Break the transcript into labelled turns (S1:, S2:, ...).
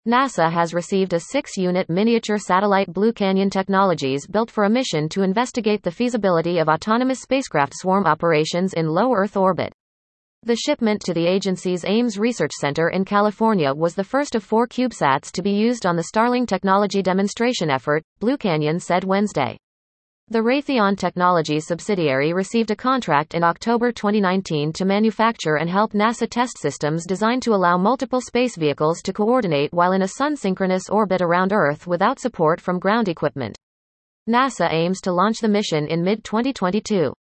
S1: NASA has received a 6-unit miniature satellite Blue Canyon Technologies built for a mission to investigate the feasibility of autonomous spacecraft swarm operations in low Earth orbit. The shipment to the agency's Ames Research Center in California was the first of 4 CubeSats to be used on the Starlink technology demonstration effort, Blue Canyon said Wednesday. The Raytheon Technologies subsidiary received a contract in October 2019 to manufacture and help NASA test systems designed to allow multiple space vehicles to coordinate while in a sun-synchronous orbit around Earth without support from ground equipment. NASA aims to launch the mission in mid-2022.